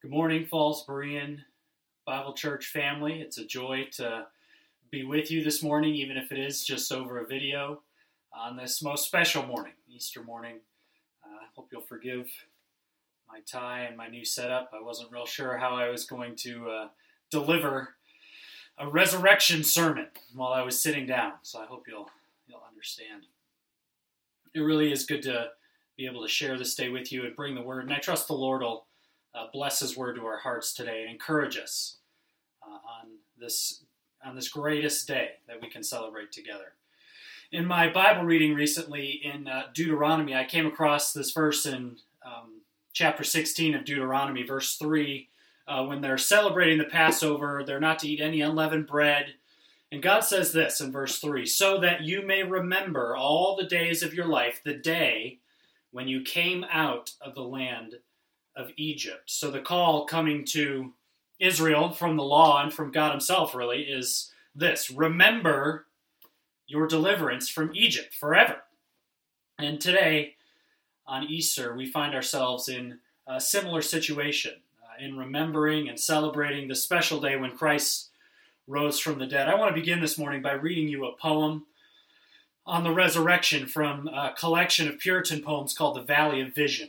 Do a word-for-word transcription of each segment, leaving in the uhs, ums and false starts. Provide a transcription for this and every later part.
Good morning, Falls Berean Bible Church family. It's a joy to be with you this morning, even if it is just over a video on this most special morning, Easter morning. I uh, hope you'll forgive my tie and my new setup. I wasn't real sure how I was going to uh, deliver a resurrection sermon while I was sitting down, so I hope you'll you'll understand. It really is good to be able to share this day with you and bring the word, and I trust the Lord will Uh, bless His word to our hearts today and encourage us uh, on this on this greatest day that we can celebrate together. In my Bible reading recently in uh, Deuteronomy, I came across this verse in um, chapter sixteen of Deuteronomy, verse three, uh, when they're celebrating the Passover, they're not to eat any unleavened bread. And God says this in verse three, "So that you may remember all the days of your life, the day when you came out of the land of Egypt." So the call coming to Israel from the law and from God Himself really is this: remember your deliverance from Egypt forever. And today, on Easter, we find ourselves in a similar situation, uh, in remembering and celebrating the special day when Christ rose from the dead. I want to begin this morning by reading you a poem on the resurrection from a collection of Puritan poems called The Valley of Vision.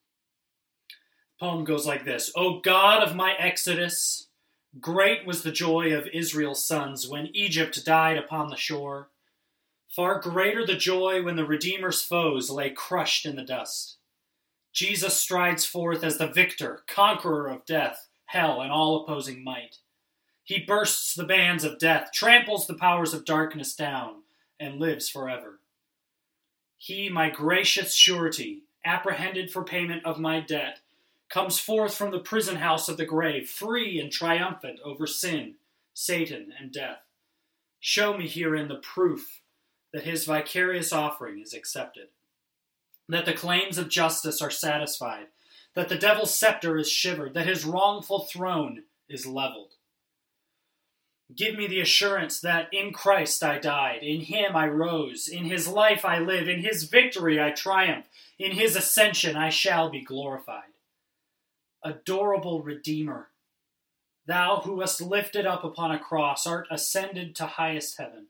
Poem goes like this: "O God of my exodus, great was the joy of Israel's sons when Egypt died upon the shore. Far greater the joy when the Redeemer's foes lay crushed in the dust. Jesus strides forth as the victor, conqueror of death, hell, and all opposing might. He bursts the bands of death, tramples the powers of darkness down, and lives forever. He, my gracious surety, apprehended for payment of my debt, comes forth from the prison house of the grave, free and triumphant over sin, Satan, and death. Show me herein the proof that his vicarious offering is accepted, that the claims of justice are satisfied, that the devil's scepter is shivered, that his wrongful throne is leveled. Give me the assurance that in Christ I died, in him I rose, in his life I live, in his victory I triumph, in his ascension I shall be glorified. Adorable Redeemer, thou who wast lifted up upon a cross, art ascended to highest heaven.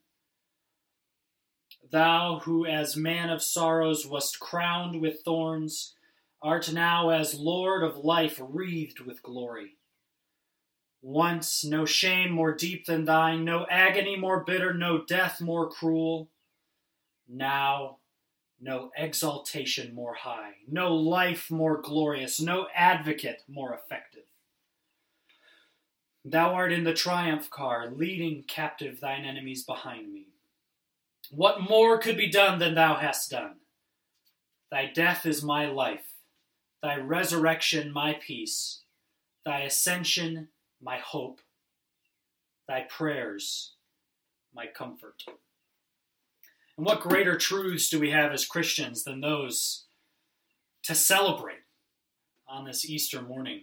Thou who as man of sorrows wast crowned with thorns, art now as Lord of life wreathed with glory. Once no shame more deep than thine, no agony more bitter, no death more cruel. Now no exaltation more high, no life more glorious, no advocate more effective. Thou art in the triumph car, leading captive thine enemies behind me. What more could be done than thou hast done? Thy death is my life, thy resurrection my peace, thy ascension my hope, thy prayers my comfort." And what greater truths do we have as Christians than those to celebrate on this Easter morning?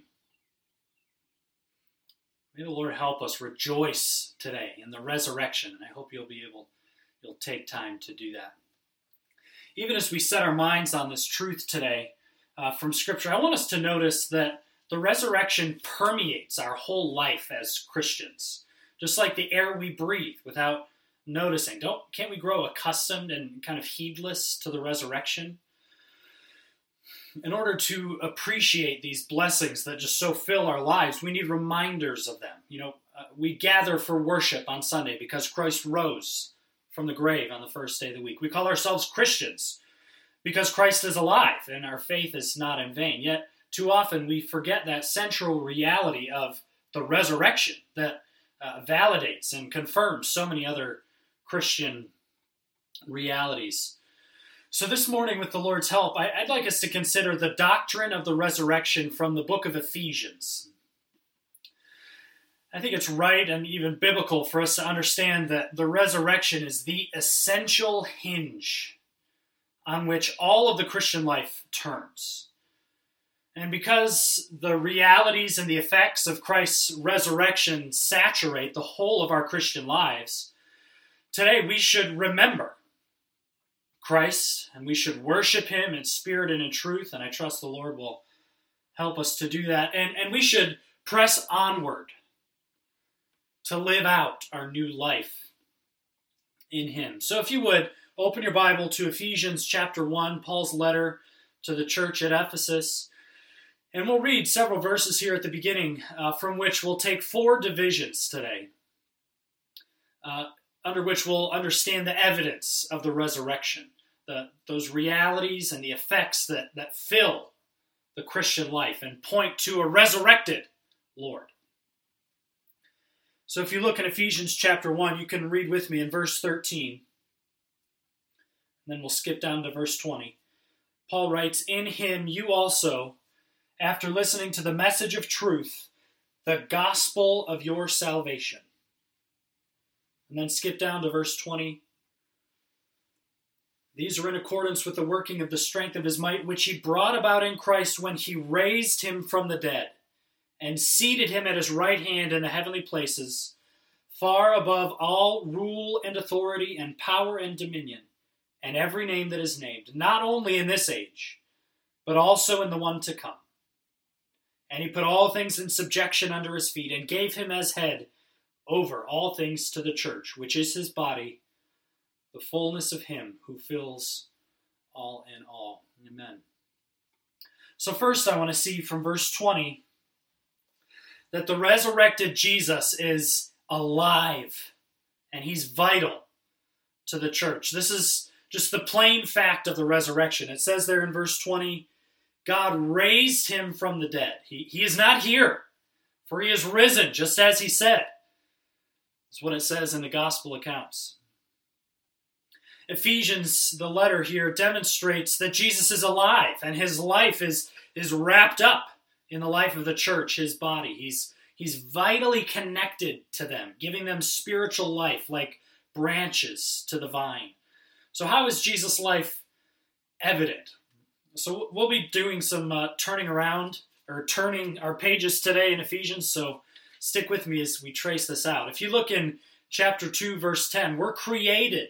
May the Lord help us rejoice today in the resurrection, and I hope you'll be able, you'll take time to do that. Even as we set our minds on this truth today uh, from Scripture, I want us to notice that the resurrection permeates our whole life as Christians, just like the air we breathe without noticing. Don't can't we grow accustomed and kind of heedless to the resurrection? In order to appreciate these blessings that just so fill our lives, we need reminders of them. You know, uh, we gather for worship on Sunday because Christ rose from the grave on the first day of the week. We call ourselves Christians because Christ is alive and our faith is not in vain. Yet, too often we forget that central reality of the resurrection that uh, validates and confirms so many other Christian realities. So this morning, with the Lord's help, I, I'd like us to consider the doctrine of the resurrection from the book of Ephesians. I think it's right and even biblical for us to understand that the resurrection is the essential hinge on which all of the Christian life turns. And because the realities and the effects of Christ's resurrection saturate the whole of our Christian lives, today we should remember Christ, and we should worship him in spirit and in truth, and I trust the Lord will help us to do that. And, and we should press onward to live out our new life in him. So if you would, open your Bible to Ephesians chapter one, Paul's letter to the church at Ephesus. And we'll read several verses here at the beginning, uh, from which we'll take four divisions today, uh, under which we'll understand the evidence of the resurrection, the, those realities and the effects that, that fill the Christian life and point to a resurrected Lord. So if you look in Ephesians chapter one, you can read with me in verse thirteen. Then we'll skip down to verse twenty. Paul writes, "In him you also, after listening to the message of truth, the gospel of your salvation." And then skip down to verse twenty. "These are in accordance with the working of the strength of his might, which he brought about in Christ when he raised him from the dead, and seated him at his right hand in the heavenly places, far above all rule and authority and power and dominion, and every name that is named, not only in this age, but also in the one to come. And he put all things in subjection under his feet, and gave him as head over all things to the church, which is his body, the fullness of him who fills all in all." Amen. So first I want to see from verse twenty that the resurrected Jesus is alive, and he's vital to the church. This is just the plain fact of the resurrection. It says there in verse twenty, God raised him from the dead. He, he is not here, for he is risen, just as he said. That's what it says in the gospel accounts. Ephesians, the letter here, demonstrates that Jesus is alive, and his life is, is wrapped up in the life of the church, his body. He's, he's vitally connected to them, giving them spiritual life like branches to the vine. So how is Jesus' life evident? So we'll be doing some uh, turning around, or turning our pages today in Ephesians, so stick with me as we trace this out. If you look in chapter two, verse ten, we're created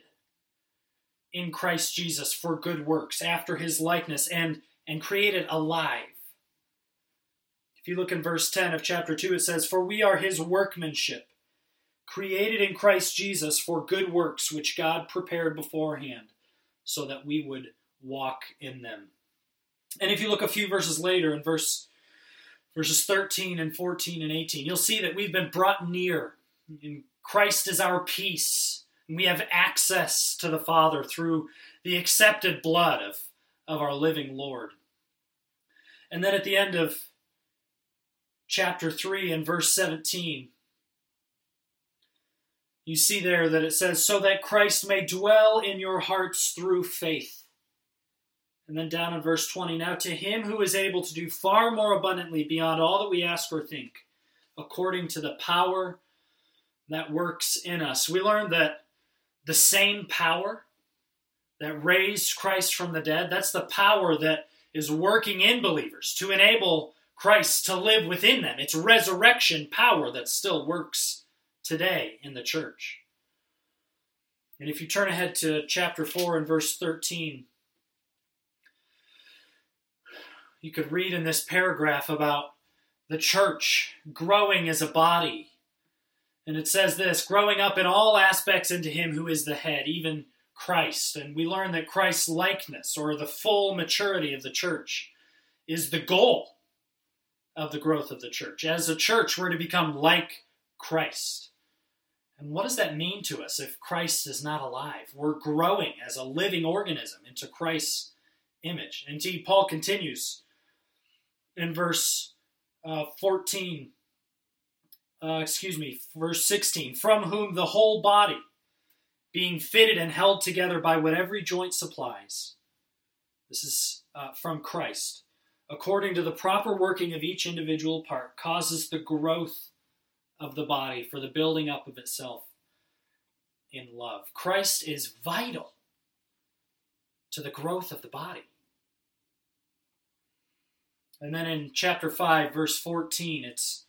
in Christ Jesus for good works, after his likeness, and, and created alive. If you look in verse ten of chapter two, it says, "For we are his workmanship, created in Christ Jesus for good works, which God prepared beforehand, so that we would walk in them." And if you look a few verses later, in verse verses thirteen and fourteen and eighteen, you'll see that we've been brought near. And Christ is our peace. And we have access to the Father through the accepted blood of, of our living Lord. And then at the end of chapter three and verse seventeen, you see there that it says, "So that Christ may dwell in your hearts through faith." And then down in verse twenty, "Now to him who is able to do far more abundantly beyond all that we ask or think, according to the power that works in us." We learned that the same power that raised Christ from the dead, that's the power that is working in believers to enable Christ to live within them. It's resurrection power that still works today in the church. And if you turn ahead to chapter four and verse thirteen, you could read in this paragraph about the church growing as a body. And it says this, "Growing up in all aspects into him who is the head, even Christ." And we learn that Christ's likeness, or the full maturity of the church, is the goal of the growth of the church. As a church, we're to become like Christ. And what does that mean to us if Christ is not alive? We're growing as a living organism into Christ's image. Indeed, Paul continues in verse uh, fourteen, uh, excuse me, verse sixteen, "From whom the whole body, being fitted and held together by what every joint supplies," this is uh, from Christ, "according to the proper working of each individual part, causes the growth of the body for the building up of itself in love." Christ is vital to the growth of the body. And then in chapter five, verse fourteen, it's,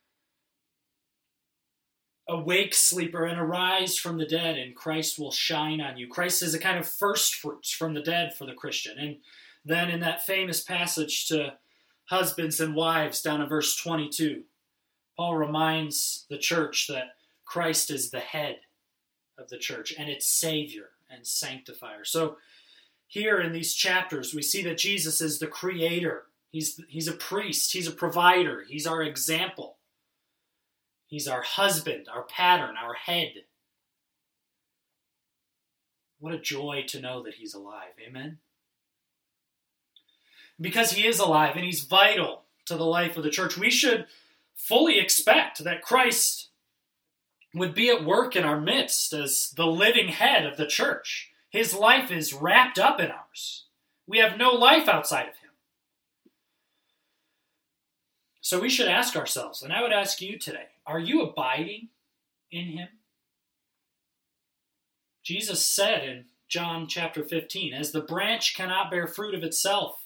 "Awake, sleeper, and arise from the dead, and Christ will shine on you." Christ is a kind of first fruits from the dead for the Christian. And then in that famous passage to husbands and wives down in verse twenty-two. Paul reminds the church that Christ is the head of the church and its Savior and sanctifier. So here in these chapters, we see that Jesus is the creator. He's, he's a priest. He's a provider. He's our example. He's our husband, our pattern, our head. What a joy to know that he's alive. Amen? Because he is alive and he's vital to the life of the church, we should fully expect that Christ would be at work in our midst as the living head of the church. His life is wrapped up in ours. We have no life outside of him. So we should ask ourselves, and I would ask you today, are you abiding in him? Jesus said in John chapter fifteen, as the branch cannot bear fruit of itself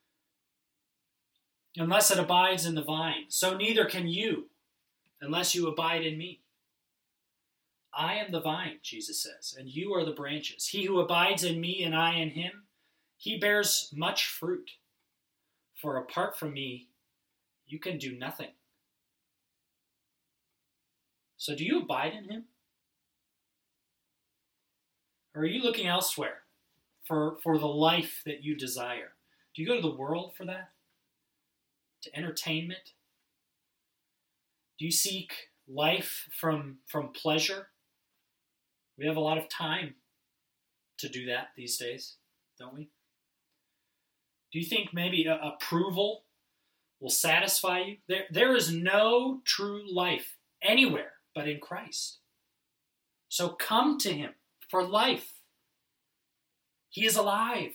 unless it abides in the vine, so neither can you unless you abide in me. I am the vine, Jesus says, and you are the branches. He who abides in me and I in him, he bears much fruit. For apart from me, you can do nothing. So do you abide in him? Or are you looking elsewhere for, for the life that you desire? Do you go to the world for that? To entertainment? Do you seek life from, from pleasure? We have a lot of time to do that these days, don't we? Do you think maybe a, approval will satisfy you? There, there is no true life anywhere but in Christ. So come to him for life. He is alive.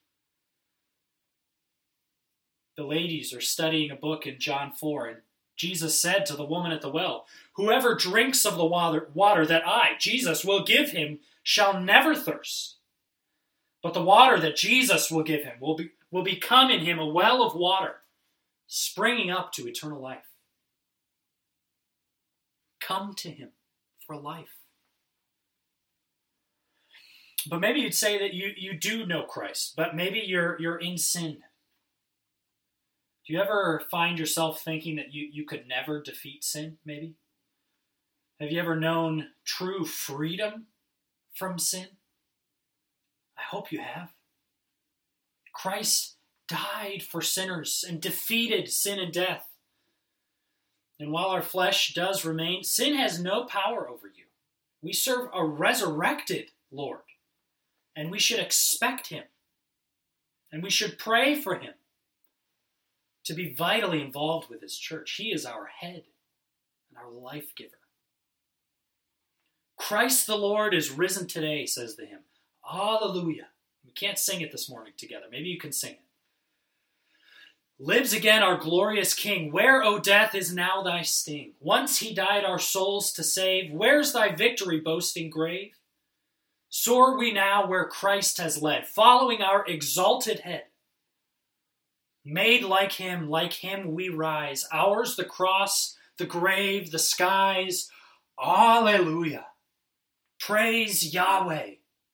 The ladies are studying a book in John four, and Jesus said to the woman at the well, whoever drinks of the water, water that I, Jesus, will give him shall never thirst. But the water that Jesus will give him will, be, will become in him a well of water, springing up to eternal life. Come to him for life. But maybe you'd say that you, you do know Christ, but maybe you're you're in sin. Do you ever find yourself thinking that you, you could never defeat sin, maybe? Have you ever known true freedom from sin? I hope you have. Christ died for sinners and defeated sin and death. And while our flesh does remain, sin has no power over you. We serve a resurrected Lord, and we should expect him, and we should pray for him to be vitally involved with his church. He is our head and our life giver. Christ the Lord is risen today, says the hymn. Hallelujah. We can't sing it this morning together. Maybe you can sing it. Lives again our glorious King. Where, O death, is now thy sting? Once he died our souls to save. Where's thy victory, boasting grave? Soar we now where Christ has led, following our exalted head. Made like him, like him we rise. Ours the cross, the grave, the skies. Alleluia. Praise Yahweh.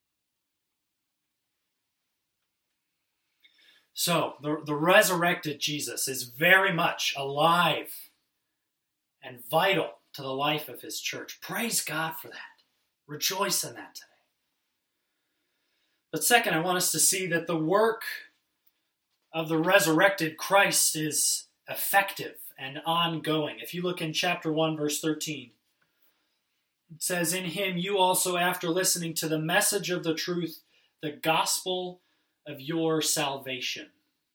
So, the, the resurrected Jesus is very much alive and vital to the life of his church. Praise God for that. Rejoice in that today. But second, I want us to see that the work of the resurrected Christ is effective and ongoing. If you look in chapter one, verse thirteen, it says, in him you also, after listening to the message of the truth, the gospel of your salvation.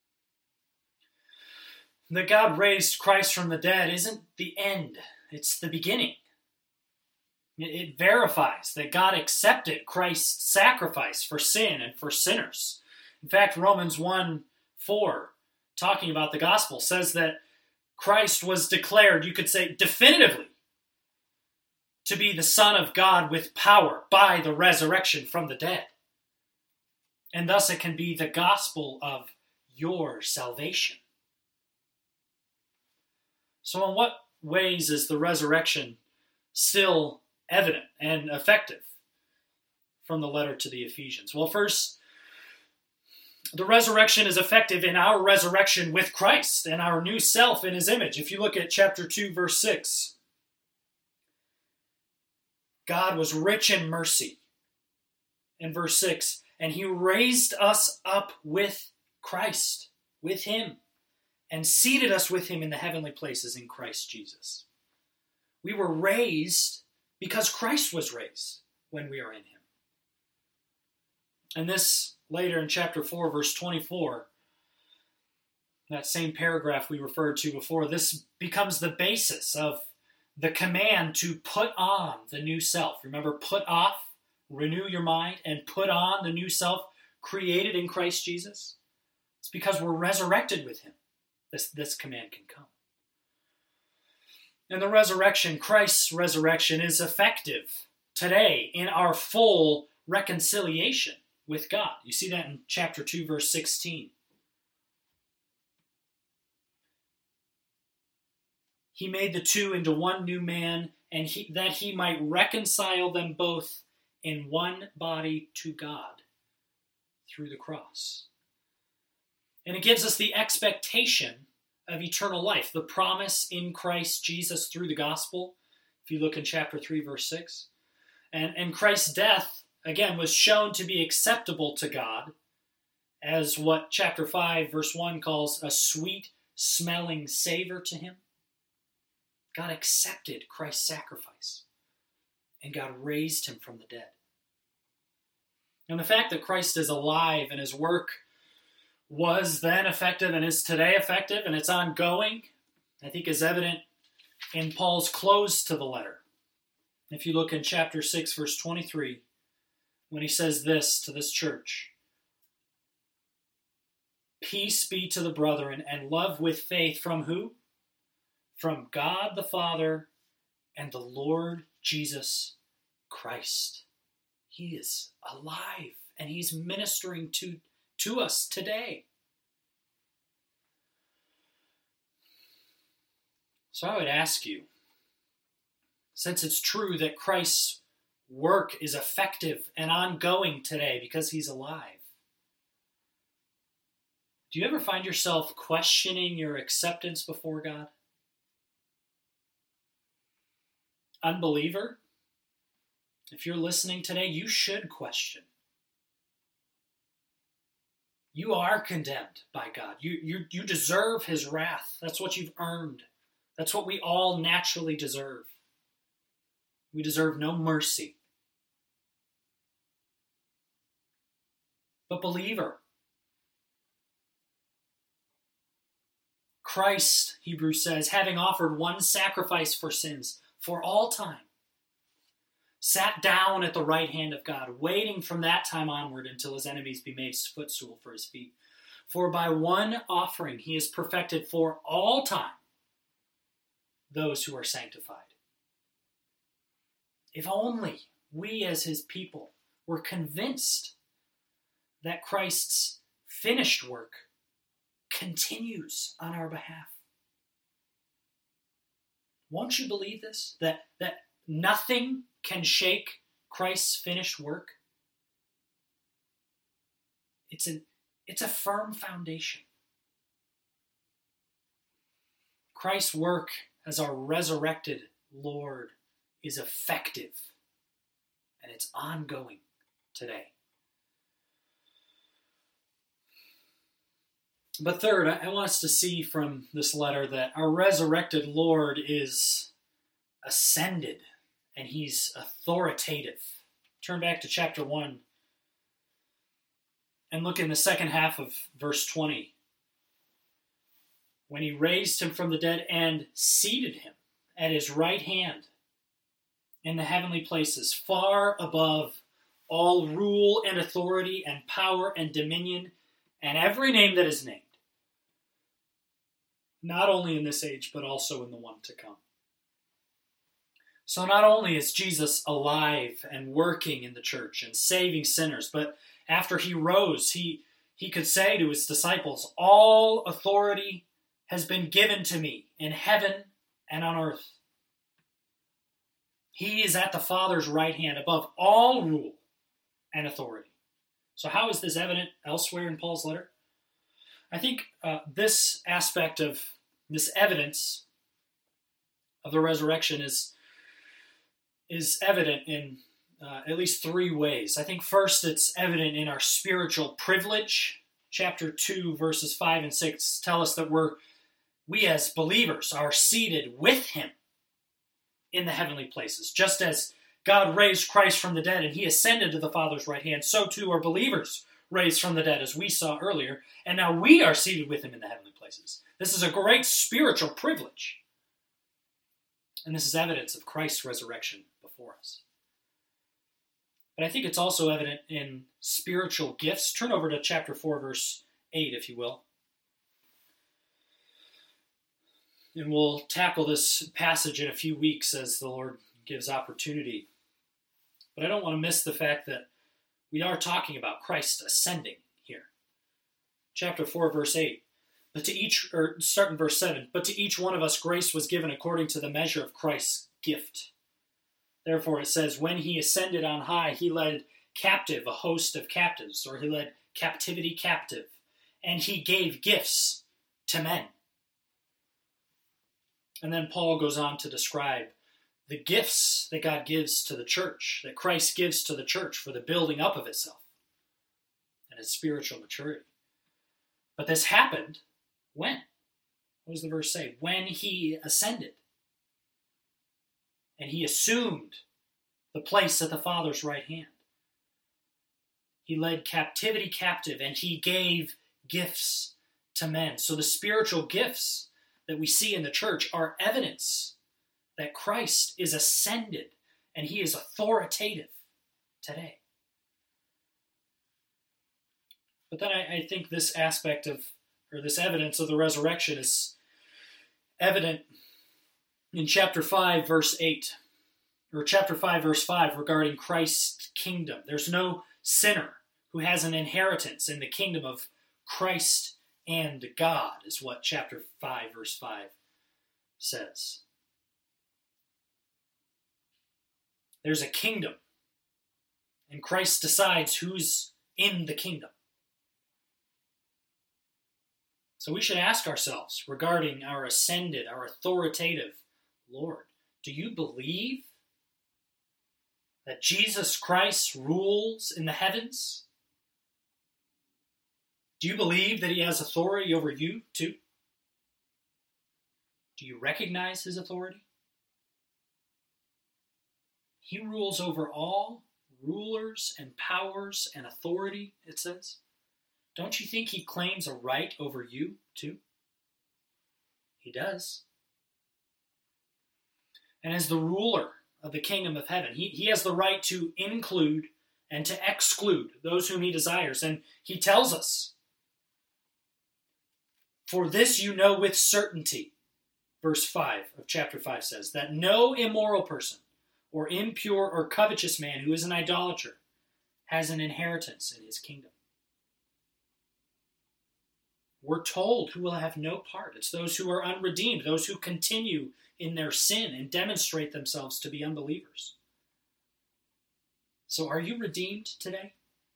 That God raised Christ from the dead isn't the end, it's the beginning. It verifies that God accepted Christ's sacrifice for sin and for sinners. In fact, Romans one four, talking about the gospel, says that Christ was declared, you could say definitively, to be the Son of God with power by the resurrection from the dead. And thus it can be the gospel of your salvation. So in what ways is the resurrection still evident and effective from the letter to the Ephesians? Well, first, The resurrection is effective in our resurrection with Christ and our new self in his image. If you look at chapter two, verse six, God was rich in mercy. In verse six, and he raised us up with Christ, with him, and seated us with him in the heavenly places in Christ Jesus. We were raised because Christ was raised when we are in him. And this later in chapter four, verse twenty-four, that same paragraph we referred to before, this becomes the basis of the command to put on the new self. Remember, put off, renew your mind, and put on the new self created in Christ Jesus. It's because we're resurrected with him. This, this command can come. And the resurrection, Christ's resurrection, is effective today in our full reconciliation with God. You see that in chapter two, verse sixteen. He made the two into one new man, and he, that he might reconcile them both in one body to God through the cross. And it gives us the expectation of eternal life, the promise in Christ Jesus through the gospel, if you look in chapter three, verse six. And, and Christ's death, again, was shown to be acceptable to God as what chapter five, verse one calls a sweet-smelling savor to him. God accepted Christ's sacrifice, and God raised him from the dead. And the fact that Christ is alive and his work was then effective and is today effective and it's ongoing, I think is evident in Paul's close to the letter. If you look in chapter six, verse twenty-three, when he says this to this church, peace be to the brethren and love with faith from who? From God the Father and the Lord Jesus Christ. He is alive and he's ministering to, to us today. So I would ask you, since it's true that Christ's work is effective and ongoing today because he's alive, do you ever find yourself questioning your acceptance before God? Unbeliever, if you're listening today, you should question. You are condemned by God. You, you, you deserve his wrath. That's what you've earned. That's what we all naturally deserve. We deserve no mercy. But believer, Christ, Hebrews says, having offered one sacrifice for sins for all time, sat down at the right hand of God, waiting from that time onward until his enemies be made footstool for his feet. For by one offering he has perfected for all time those who are sanctified. If only we as his people were convinced that Christ's finished work continues on our behalf. Won't you believe this? That, that nothing can shake Christ's finished work? It's, an, it's a firm foundation. Christ's work as our resurrected Lord is effective, and it's ongoing today. But third, I want us to see from this letter that our resurrected Lord is ascended, and he's authoritative. Turn back to chapter one and look in the second half of verse twenty. When he raised him from the dead and seated him at his right hand in the heavenly places, far above all rule and authority and power and dominion and every name that is named, not only in this age, but also in the one to come. So not only is Jesus alive and working in the church and saving sinners, but after he rose, he, he could say to his disciples, all authority has been given to me in heaven and on earth. He is at the Father's right hand above all rule and authority. So how is this evident elsewhere in Paul's letter? I think uh, this aspect of this evidence of the resurrection is, is evident in uh, at least three ways. I think first it's evident in our spiritual privilege. Chapter two, verses five and six tell us that we're, we as believers are seated with him in the heavenly places. Just as God raised Christ from the dead and he ascended to the Father's right hand, so too are believers raised from the dead, as we saw earlier, and now we are seated with him in the heavenly places. This is a great spiritual privilege. And this is evidence of Christ's resurrection before us. But I think it's also evident in spiritual gifts. Turn over to chapter four, verse eight, if you will. And we'll tackle this passage in a few weeks as the Lord gives opportunity. But I don't want to miss the fact that we are talking about Christ ascending here. Chapter four, verse eight. But to each, or start in verse seven, but to each one of us grace was given according to the measure of Christ's gift. Therefore it says, when he ascended on high, he led captive a host of captives, or he led captivity captive, and he gave gifts to men. And then Paul goes on to describe the gifts that God gives to the church, that Christ gives to the church for the building up of itself and its spiritual maturity. But this happened when? What does the verse say? When he ascended. And he assumed the place at the Father's right hand. He led captivity captive, and he gave gifts to men. So the spiritual gifts that we see in the church are evidence that Christ is ascended and he is authoritative today. But then I, I think this aspect of, or this evidence of the resurrection is evident in chapter five, verse eight, or chapter five, verse five, regarding Christ's kingdom. There's no sinner who has an inheritance in the kingdom of Christ and God, is what chapter five, verse five says. There's a kingdom, and Christ decides who's in the kingdom. So we should ask ourselves regarding our ascended, our authoritative Lord, do you believe that Jesus Christ rules in the heavens? Do you believe that he has authority over you too? Do you recognize his authority? He rules over all rulers and powers and authority, it says. Don't you think he claims a right over you too? He does. And as the ruler of the kingdom of heaven, he, he has the right to include and to exclude those whom he desires. And he tells us, for this you know with certainty, verse five of chapter five says, that no immoral person or impure or covetous man who is an idolater has an inheritance in his kingdom. We're told who will have no part. It's those who are unredeemed, those who continue in their sin and demonstrate themselves to be unbelievers. So are you redeemed today?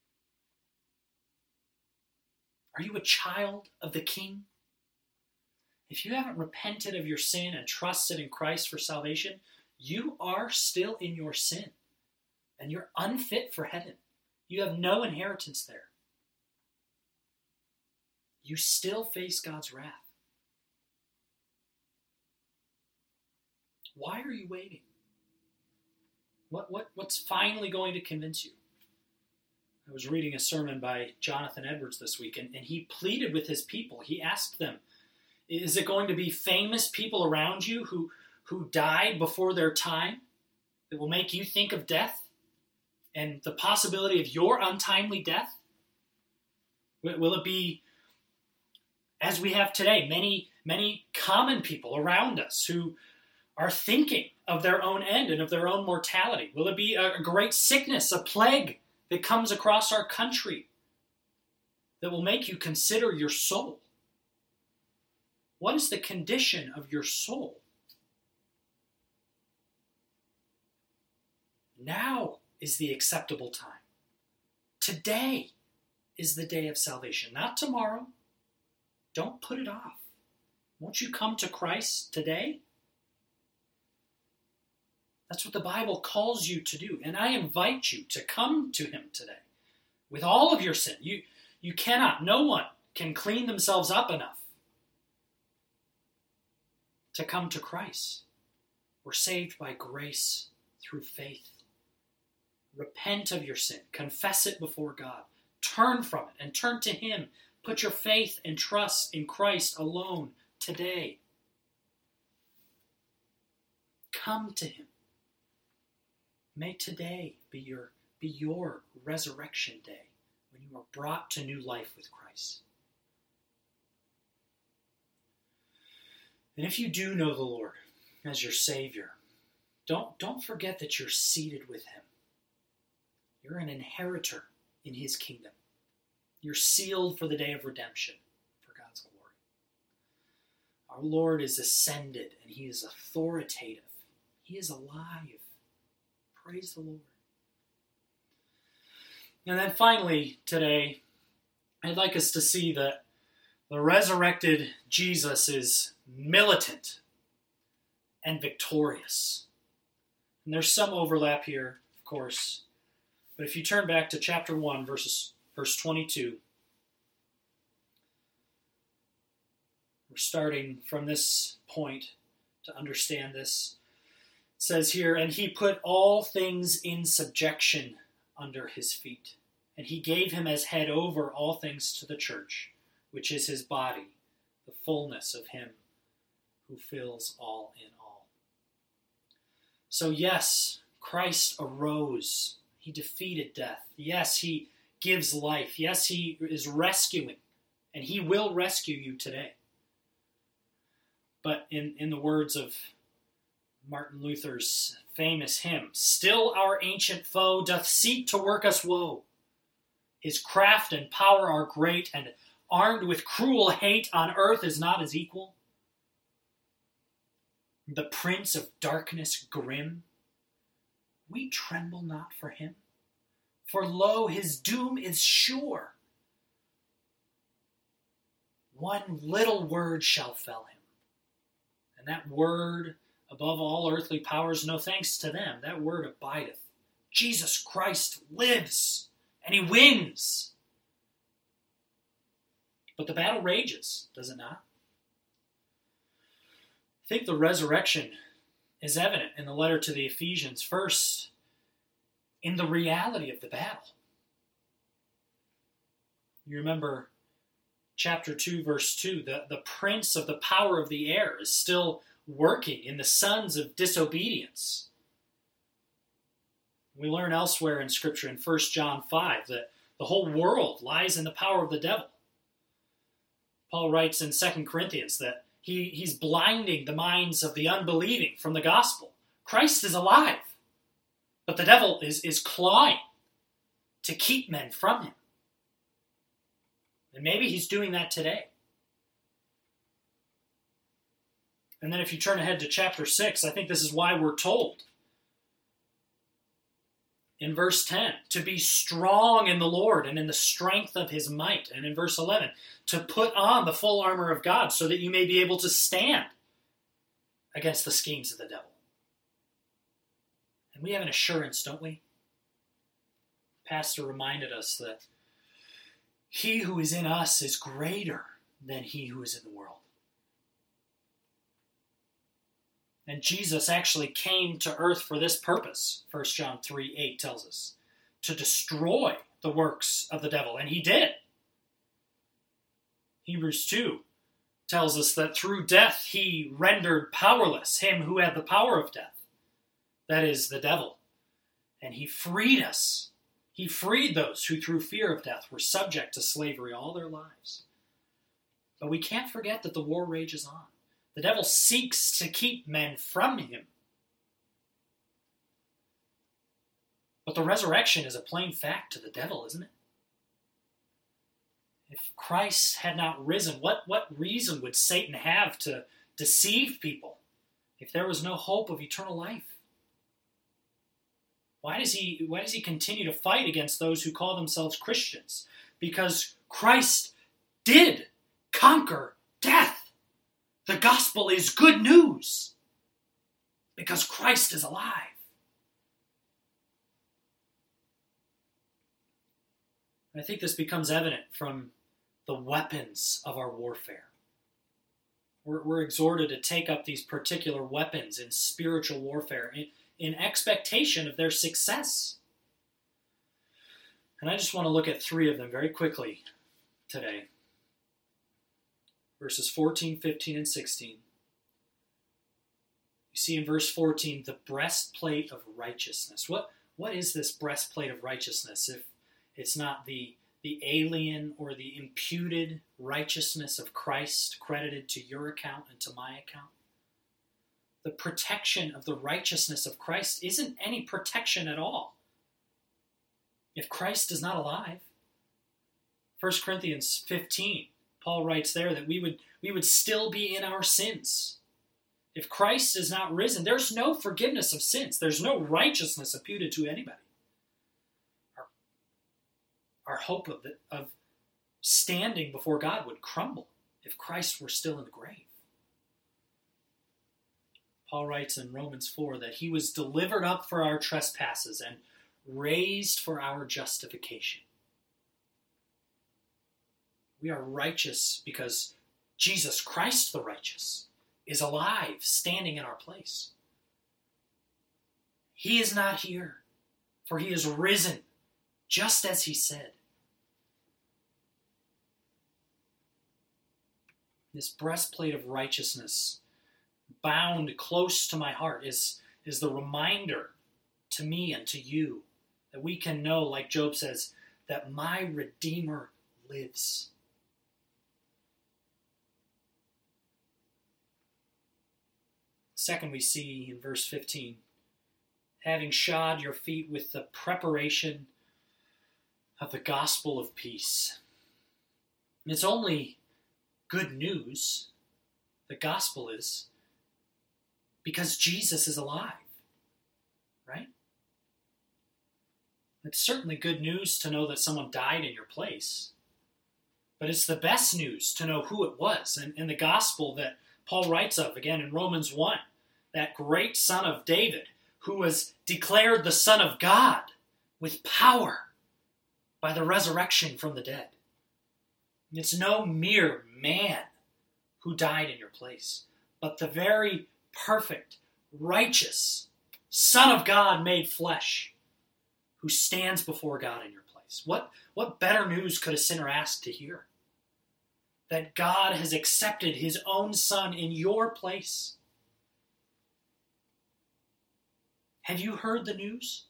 Are you a child of the King? If you haven't repented of your sin and trusted in Christ for salvation, you are still in your sin, and you're unfit for heaven. You have no inheritance there. You still face God's wrath. Why are you waiting? What, what, what's finally going to convince you? I was reading a sermon by Jonathan Edwards this week, and, and he pleaded with his people. He asked them, is it going to be famous people around you who, who died before their time that will make you think of death and the possibility of your untimely death? Will it be, as we have today, many, many common people around us who are thinking of their own end and of their own mortality? Will it be a great sickness, a plague that comes across our country that will make you consider your soul? What is the condition of your soul? Now is the acceptable time. Today is the day of salvation, not tomorrow. Don't put it off. Won't you come to Christ today? That's what the Bible calls you to do. And I invite you to come to him today with all of your sin. You, you cannot, no one can clean themselves up enough to come to Christ. We're saved by grace through faith. Repent of your sin. Confess it before God. Turn from it and turn to him. Put your faith and trust in Christ alone today. Come to him. May today be your, be your resurrection day when you are brought to new life with Christ. And if you do know the Lord as your Savior, don't, don't forget that you're seated with him. You're an inheritor in his kingdom. You're sealed for the day of redemption, for God's glory. Our Lord is ascended, and he is authoritative. He is alive. Praise the Lord. And then finally, today, I'd like us to see that the resurrected Jesus is militant and victorious. And there's some overlap here, of course. But if you turn back to chapter one, verses, verse twenty-two, we're starting from this point to understand this. It says here, and he put all things in subjection under his feet, and he gave him as head over all things to the church, which is his body, the fullness of him who fills all in all. So yes, Christ arose. He defeated death. Yes, he gives life. Yes, he is rescuing, and he will rescue you today. But in, in the words of Martin Luther's famous hymn, still our ancient foe doth seek to work us woe. His craft and power are great, and armed with cruel hate on earth is not his equal. The prince of darkness grim, we tremble not for him, for lo, his doom is sure. One little word shall fell him, and that word above all earthly powers, no thanks to them, that word abideth. Jesus Christ lives, and he wins. But the battle rages, does it not? I think the resurrection is evident in the letter to the Ephesians. First, in the reality of the battle. You remember chapter two, verse two, the, the prince of the power of the air is still working in the sons of disobedience. We learn elsewhere in Scripture in First John five that the whole world lies in the power of the devil. Paul writes in Second Corinthians that he, he's blinding the minds of the unbelieving from the gospel. Christ is alive, but the devil is, is clawing to keep men from him. And maybe he's doing that today. And then if you turn ahead to chapter six, I think this is why we're told in verse ten, to be strong in the Lord and in the strength of his might. And in verse eleven, to put on the full armor of God so that you may be able to stand against the schemes of the devil. And we have an assurance, don't we? Pastor reminded us that he who is in us is greater than he who is in the world. And Jesus actually came to earth for this purpose, First John three eight tells us, to destroy the works of the devil, and he did. Hebrews two tells us that through death he rendered powerless him who had the power of death, that is, the devil. And he freed us. He freed those who through fear of death were subject to slavery all their lives. But we can't forget that the war rages on. The devil seeks to keep men from him. But the resurrection is a plain fact to the devil, isn't it? If Christ had not risen, what, what reason would Satan have to deceive people if there was no hope of eternal life? Why does he, why does he continue to fight against those who call themselves Christians? because Christ did conquer death. The gospel is good news because Christ is alive. I think this becomes evident from the weapons of our warfare. We're, we're exhorted to take up these particular weapons in spiritual warfare in, in expectation of their success. And I just want to look at three of them very quickly today. Verses fourteen, fifteen, and sixteen. You see in verse fourteen, the breastplate of righteousness. What, what is this breastplate of righteousness if it's not the, the alien or the imputed righteousness of Christ credited to your account and to my account? The protection of the righteousness of Christ isn't any protection at all if Christ is not alive. First Corinthians fifteen, Paul writes there that we would, we would still be in our sins. If Christ is not risen, there's no forgiveness of sins. There's no righteousness imputed to anybody. Our, our hope of, the, of standing before God would crumble if Christ were still in the grave. Paul writes in Romans four that he was delivered up for our trespasses and raised for our justification. We are righteous because Jesus Christ the righteous is alive, standing in our place. He is not here, for he is risen, just as he said. This breastplate of righteousness, bound close to my heart, is, is the reminder to me and to you that we can know, like Job says, that my Redeemer lives. Second, we see in verse fifteen, having shod your feet with the preparation of the gospel of peace. It's only good news, the gospel is, because Jesus is alive, right? It's certainly good news to know that someone died in your place, but it's the best news to know who it was. And, and the gospel that Paul writes of, again in Romans one, that great Son of David, who was declared the Son of God with power by the resurrection from the dead. It's no mere man who died in your place, but the very perfect, righteous Son of God made flesh, who stands before God in your place. What, what better news could a sinner ask to hear? That God has accepted his own Son in your place. Have you heard the news?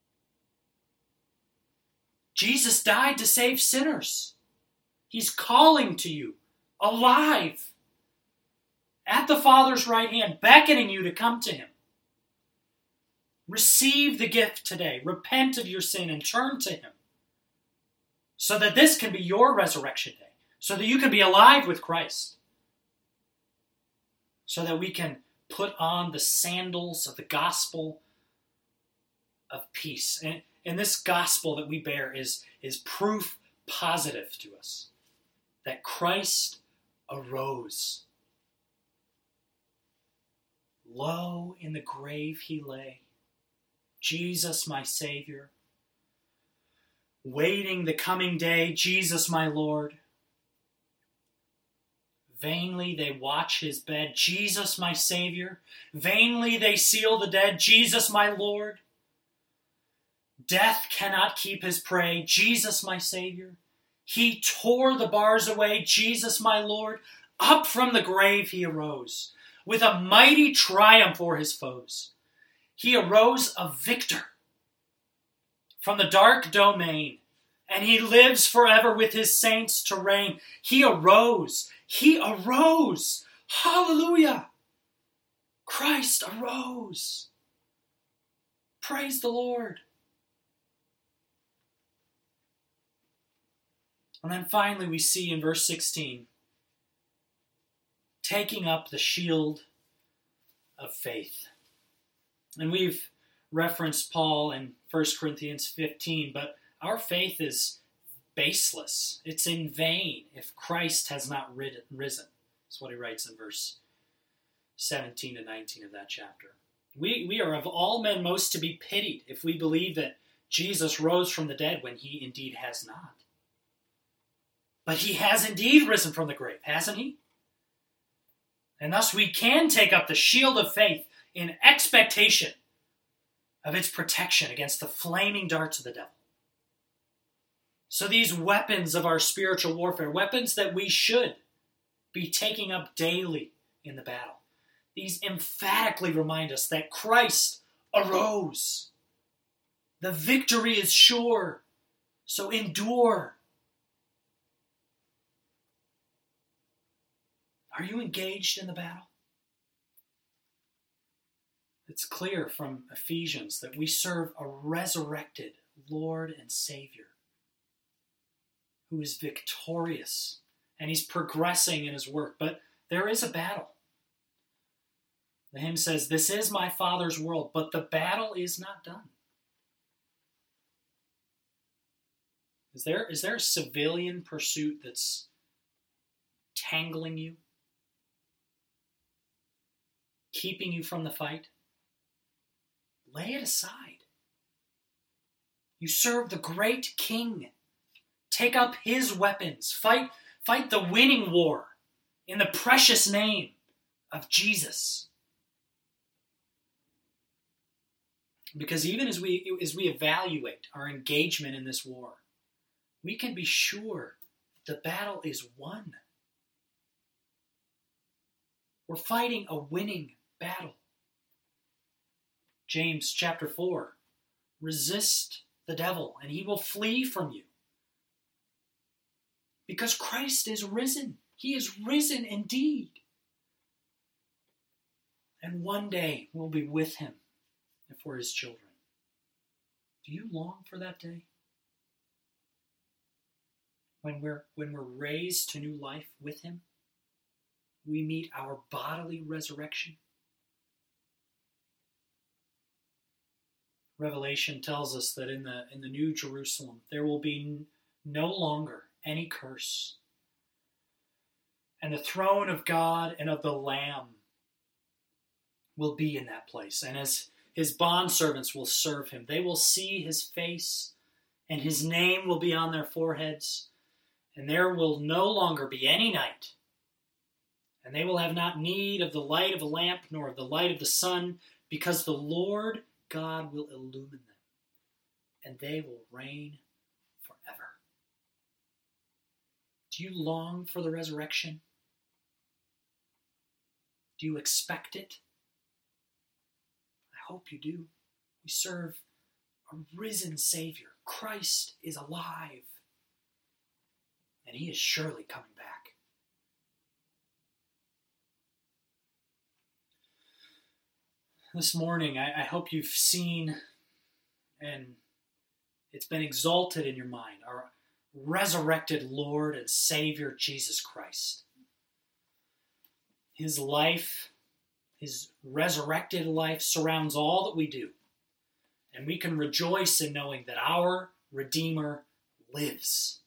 Jesus died to save sinners. He's calling to you, alive, at the Father's right hand, beckoning you to come to him. Receive the gift today. Repent of your sin and turn to him, so that this can be your resurrection day, so that you can be alive with Christ, so that we can put on the sandals of the gospel of peace. And, and this gospel that we bear is, is proof positive to us that Christ arose. Lo, in the grave he lay, Jesus my Savior, waiting the coming day, Jesus my Lord. Vainly they watch his bed, Jesus my Savior. Vainly they seal the dead, Jesus my Lord. Death cannot keep his prey, Jesus my Savior. He tore the bars away, Jesus my Lord. Up from the grave he arose, with a mighty triumph o'er his foes. He arose a victor from the dark domain, and he lives forever with his saints to reign. He arose, he arose. Hallelujah! Christ arose. Praise the Lord. And then finally we see in verse sixteen, taking up the shield of faith. And we've referenced Paul in First Corinthians fifteen, but our faith is baseless. It's in vain if Christ has not rid- risen. That's what he writes in verse seventeen to nineteen of that chapter. We, we are of all men most to be pitied if we believe that Jesus rose from the dead when he indeed has not. But he has indeed risen from the grave, hasn't he? And thus we can take up the shield of faith in expectation of its protection against the flaming darts of the devil. So these weapons of our spiritual warfare, weapons that we should be taking up daily in the battle, these emphatically remind us that Christ arose. The victory is sure, so endure. Are you engaged in the battle? It's clear from Ephesians that we serve a resurrected Lord and Savior who is victorious, and he's progressing in his work. But there is a battle. The hymn says, "This is my Father's world, but the battle is not done." Is there, is there a civilian pursuit that's tangling you? Keeping you from the fight? Lay it aside. You serve the great King. Take up his weapons. Fight, fight the winning war in the precious name of Jesus. Because even as we, as we evaluate our engagement in this war, we can be sure the battle is won. We're fighting a winning battle. James chapter four, resist the devil and he will flee from you. Because Christ is risen. He is risen indeed. And one day we'll be with him if we're his children. Do you long for that day? When we're, when we're raised to new life with him, we meet our bodily resurrection. Revelation tells us that in the, in the New Jerusalem, there will be no longer any curse. And the throne of God and of the Lamb will be in that place. And as his bondservants will serve him, they will see his face, and his name will be on their foreheads. And there will no longer be any night. And they will have not need of the light of a lamp, nor of the light of the sun, because the Lord God will illumine them, and they will reign forever. Do you long for the resurrection? Do you expect it? I hope you do. We serve a risen Savior. Christ is alive, and he is surely coming back. This morning, I, I hope you've seen and it's been exalted in your mind, our resurrected Lord and Savior, Jesus Christ. His life, his resurrected life surrounds all that we do. And we can rejoice in knowing that our Redeemer lives.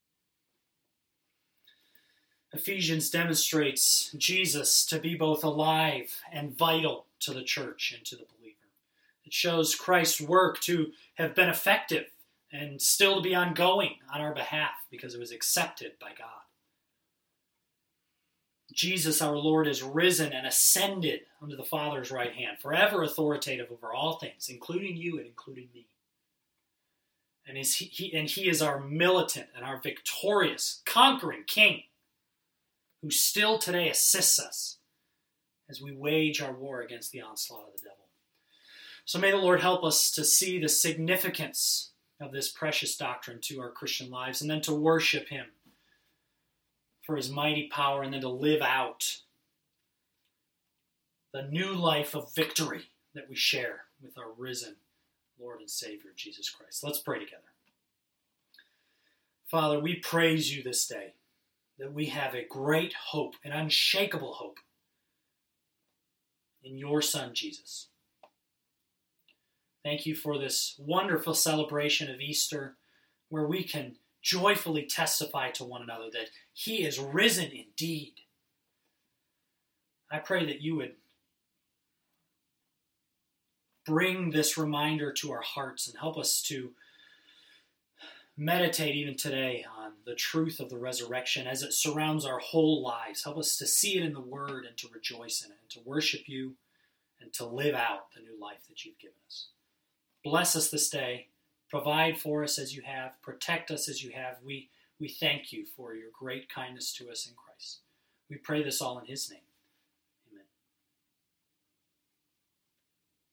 Ephesians demonstrates Jesus to be both alive and vital to the church and to the believer. It shows Christ's work to have been effective and still to be ongoing on our behalf because it was accepted by God. Jesus, our Lord, is risen and ascended unto the Father's right hand, forever authoritative over all things, including you and including me. And, is he, he, and he is our militant and our victorious, conquering King, who still today assists us as we wage our war against the onslaught of the devil. So may the Lord help us to see the significance of this precious doctrine to our Christian lives, and then to worship him for his mighty power, and then to live out the new life of victory that we share with our risen Lord and Savior, Jesus Christ. Let's pray together. Father, we praise you this day that we have a great hope, an unshakable hope in your Son, Jesus. Thank you for this wonderful celebration of Easter where we can joyfully testify to one another that he is risen indeed. I pray that you would bring this reminder to our hearts and help us to meditate even today on the truth of the resurrection as it surrounds our whole lives. Help us to see it in the Word and to rejoice in it and to worship you and to live out the new life that you've given us. Bless us this day. Provide for us as you have. Protect us as you have. We, we thank you for your great kindness to us in Christ. We pray this all in his name.